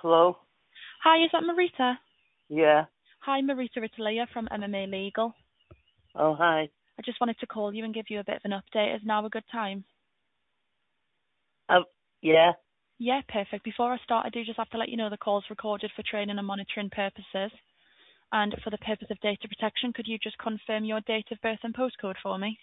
Hello? Hi, is that Marita? Yeah. Hi, Marita, it's Leah from MMA Legal. Oh, hi. I just wanted to call you and give you a bit of an update. Is now a good time? Um, yeah. Yeah, perfect. Before I start, I do just have to let you know the call's recorded for training and monitoring purposes. And for the purpose of data protection, could you just confirm your date of birth and postcode for me?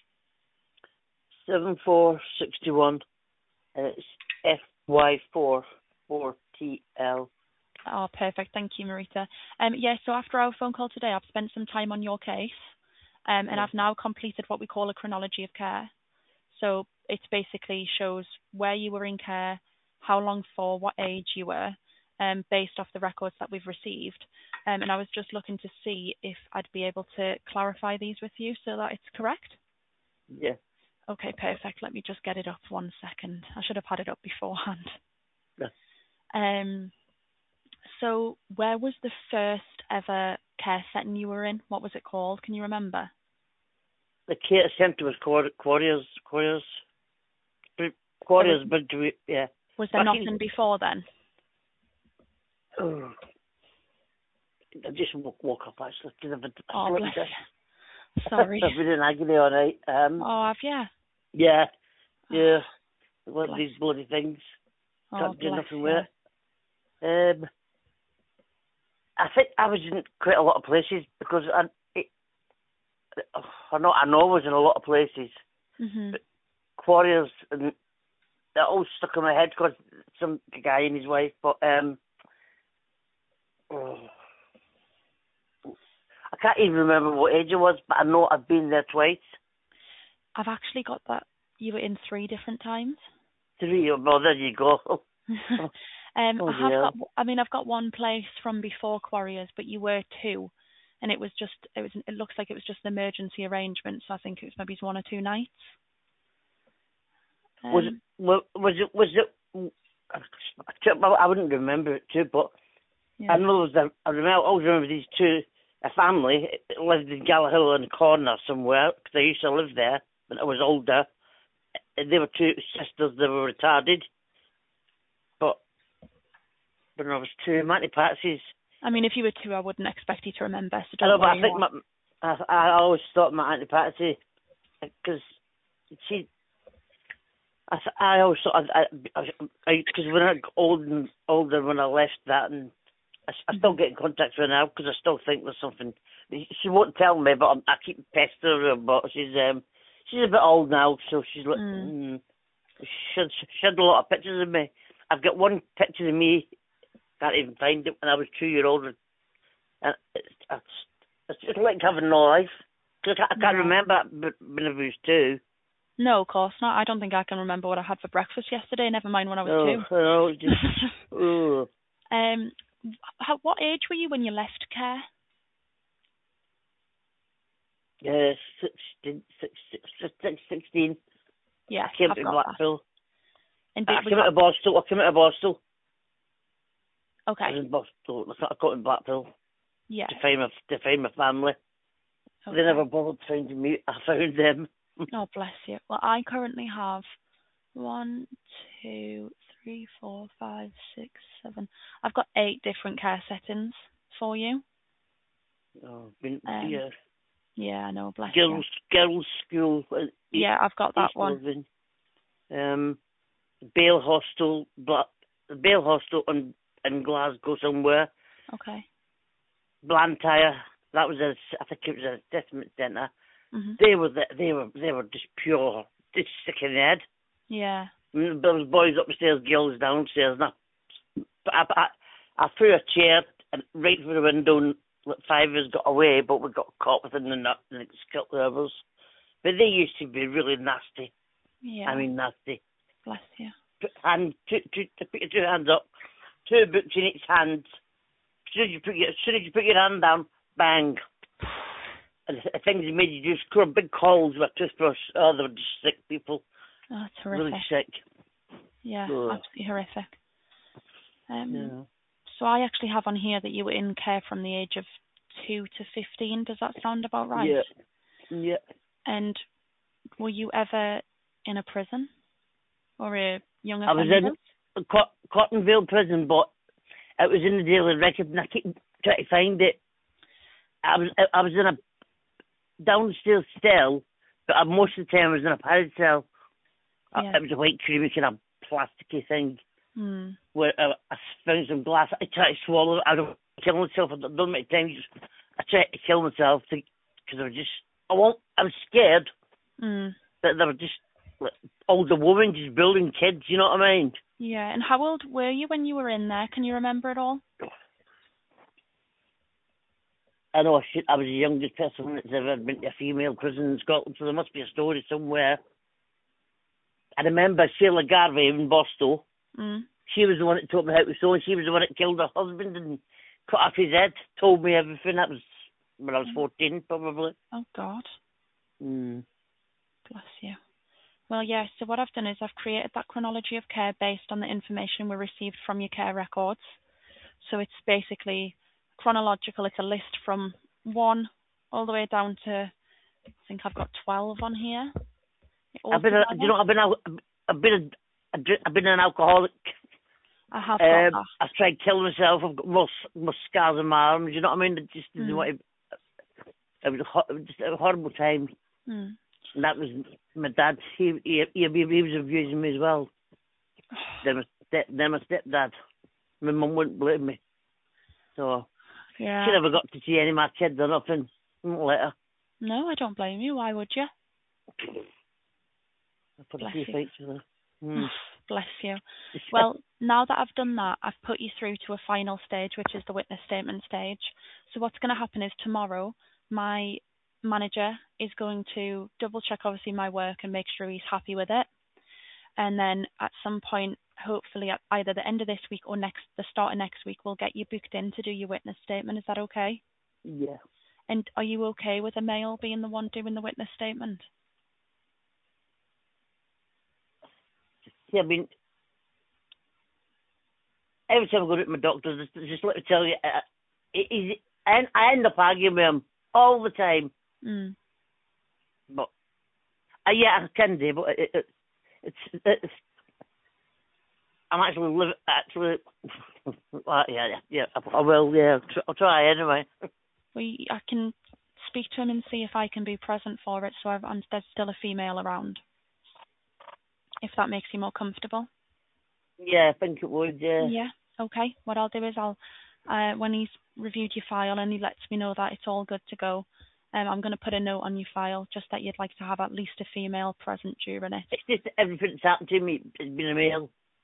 7461. And it's FY4 4TL. Oh, perfect. Thank you, Marita. Yeah, so after our phone call today, I've spent some time on your case, and Yeah. I've now completed what we call a chronology of care. So it basically shows where you were in care, how long for, what age you were, based off the records that we've received. And I was just looking to see if I'd be able to clarify these with you so that it's correct. Yeah. Okay, perfect. Let me just get it up 1 second. I should have had it up beforehand. Yeah. So where was the first ever care setting you were in? What was it called? Can you remember? The care centre was Quarriers. There was Quarriers, but yeah. was there Back in, nothing before then? oh, I just woke up actually because Oh, I've bless slept. you. Sorry. I've been in agony all night. Oh, have you? Yeah. Oh, Yeah. One of bless. these bloody things. Oh, Can't do bless nothing you. with it. I think I was in quite a lot of places because I know I was in a lot of places. Mhm. But Quarriers and that all stuck in my head because some guy and his wife. But oh, I can't even remember what age it was. But I know I've been there twice. I've actually got that you were in 3 different times. Three. Well, there you go. Oh I have dear. got. I mean, I've got one place from before Quarriers, but you were 2, and it was just. It looks like it was just an emergency arrangement. So I think it was maybe 1 or 2 nights. Was it? Um. Was it? I wouldn't remember it too, but I Yeah. know I always remember these two. A family lived in Gallagher in the corner somewhere because I used to live there when I was older. They were two sisters. They were retarded, but when I was 2, Matty Patsy's. I mean, if you were 2, I wouldn't expect you to remember. So I know, don't but I worry. think I always thought my Auntie Patsy because she. I always thought because when I got older when I left that and I still get in contact with her now because I still think there's something. She won't tell me, but I keep pestering her. But she's a bit old now, so she's like she had a lot of pictures of me. I've got one picture of me. Can't even find it when I was 2 years old. And it's just like having no life. Cause I can't Yeah. remember when I was 2. No, of course not. I don't think I can remember what I had for breakfast yesterday. Never mind when I was Oh, 2. no, just oh. um, what age were you when you left care? Yeah, 16. Yeah, I came I've to got that. Blackpool. And I was came that to Boston. I okay? was in Boston. I got in Blackpool Yeah. to find my family. They Okay. never bothered finding me. I found them. Oh, bless you. Well, I currently have 1, 2, 3, 4, 5, 6, 7. I've got 8 different care settings for you. Oh, Um, yeah. yeah, I know, bless you. Girls' school, Yeah, I've got that East one. Lothian. Bale Hostel, Bale Hostel in Glasgow somewhere. Okay. Blantyre, I think it was a assessment centre. Mhm. They were just pure, just sick in the head. Yeah. There was boys upstairs, girls downstairs. And I threw a chair right through the window and like 5 of us got away, but we got caught within the nut and it killed the others. But they used to be really nasty. I Yeah. mean nasty. Bless you. Put your 2 hands up, 2 books in each hand. As soon as you put your hand down, bang. And the things that made you just scrub big holes with a toothbrush. Oh, they were just sick people. Oh, it's Really horrific. sick. Yeah, Ugh. absolutely horrific. Yeah. So I actually have on here that you were in care from the age of 2 to 15. Does that sound about right? Yeah. Yeah. And were you ever in a prison or a young I was offender? in Cottonville prison, but It was in the Daily Record, and I keep trying to find it. I was in a downstairs cell, but most of the time I was in a padded cell. Yeah. It was a white creamy kind of plasticky thing where I found some glass. I tried to swallow it. I don't kill myself. I've done many times. I tried to kill myself because I was scared that there were just like, older women just building kids. You know what I mean? Yeah. And how old were you when you were in there? Can you remember it all? I know I was the youngest person that's ever been to a female prison in Scotland, so there must be a story somewhere. I remember Sheila Garvey in Boston. She was the one that taught me how to sew, and she was the one that killed her husband and cut off his head, told me everything. That was when I was 14, probably. Oh, God. Bless you. Well, yeah, so what I've done is I've created that chronology of care based on the information we received from your care records. So it's basically chronological. It's a list from 1 all the way down to, I think I've got 12 on here. I've been an alcoholic. I have got that. I've tried to kill myself. I've got more scars on my arms. You know what I mean? It just didn't want to, it was just a horrible time. And that was my dad. He was abusing me as well. Then my stepdad. My mum wouldn't blame me. So yeah. She never got to see any of my kids or nothing. Wouldn't let her. No, I don't blame you. Why would you? I put a few fights with her. Bless you. Well, now that I've done that, I've put you through to a final stage, which is the witness statement stage. So what's going to happen is tomorrow, my manager is going to double check, obviously, my work and make sure he's happy with it. And then at some point, hopefully at either the end of this week or the start of next week, we'll get you booked in to do your witness statement. Is that okay? Yeah. And are you okay with a male being the one doing the witness statement? Yeah, I mean, every time I go to my doctor, just let me tell you, I end up arguing with him all the time. But yeah, I can do, but it's I'm actually yeah, I will, yeah, I'll try anyway. I can speak to him and see if I can be present for it, so there's still a female around. If that makes you more comfortable. Yeah, I think it would, yeah. Yeah, okay. What I'll do is when he's reviewed your file and he lets me know that it's all good to go, I'm going to put a note on your file just that you'd like to have at least a female present during it. It's just everything that's happened to me has been a male.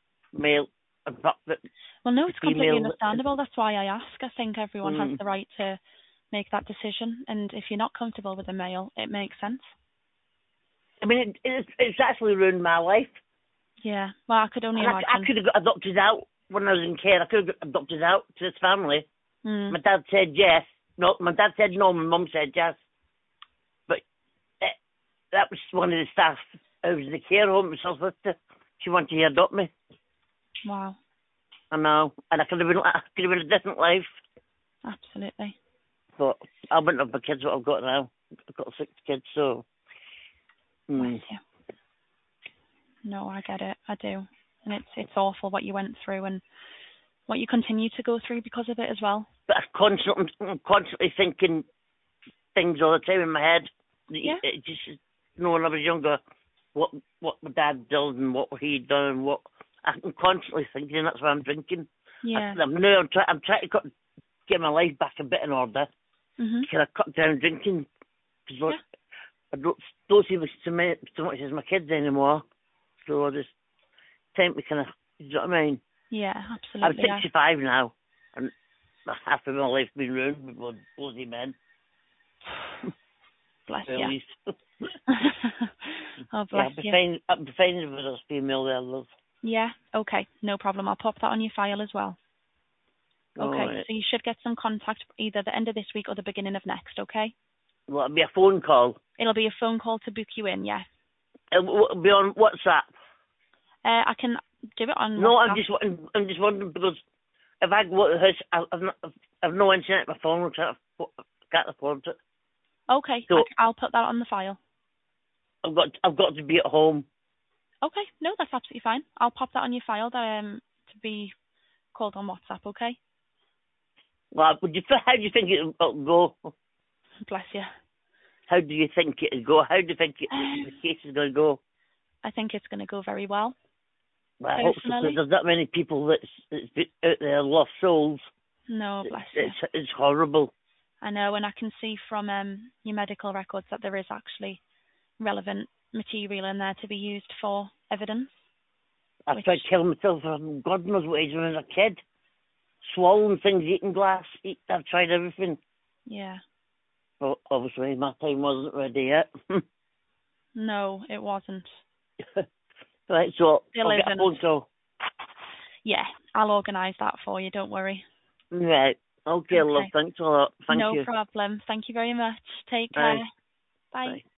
Well, no, it's completely understandable. That's why I ask. I think everyone has the right to make that decision, and if you're not comfortable with a male, it makes sense. I mean, it's actually ruined my life. Yeah, well, I could only imagine. I could have got adopted out when I was in care. I could have got adopted out to this family. My dad said yes. No, my dad said no. My mum said yes. But that was one of the staff who was in the care home in South Worcester. She wanted to adopt me. Wow. I know, and I could have been a different life. Absolutely. But I wouldn't have the kids what I've got now. I've got 6 kids, so. Bless you. No, I get it. I do. And it's awful what you went through and what you continue to go through because of it as well. But I'm constantly thinking things all the time in my head. Yeah. It just, when I was younger, what my dad did and what he'd done and what I'm constantly thinking. That's why I'm drinking. Yeah. I'm trying to get my life back a bit in order. Can I cut down drinking? Because I don't see so much as my kids anymore. So just time to kind of, you know what I mean? Yeah, absolutely. I'm 65 now, and half of my life's been ruined with bloody men. Bless you. Oh, bless you. I'd be fine if it was a female there, love. Yeah, okay, no problem. I'll pop that on your file as well. Okay, right. So you should get some contact either the end of this week or the beginning of next, okay? Will it be a phone call? It'll be a phone call to book you in, yeah. It'll be on WhatsApp? I can do it on No, WhatsApp. I'm just wondering because if I go to the house, I've no internet on my phone. I'm trying to get the phone to it. Okay, so I'll put that on the file. I've got to be at home. Okay, no, that's absolutely fine. I'll pop that on your file to be called on WhatsApp, okay? Well, how do you think it'll go? Bless you. How do you think it'll go? How do you think the case is going to go? I think it's going to go very well. Well, I hope so, because Personally? there's that many people that's been out there lost souls. No, bless you. It's horrible. I know, and I can see from your medical records that there is actually relevant material in there to be used for evidence. I've tried killing myself for God knows what age when I was a kid. Swallowing things, eating glass. I've tried everything. Yeah. But obviously my time wasn't ready yet. No, it wasn't. Right, so Still I'll get a isn't. phone call. Yeah, I'll organise that for you, don't worry. Right. Okay, love. Thanks a lot. Thank you. No problem. Thank you very much. Take Bye. care. Bye. Bye.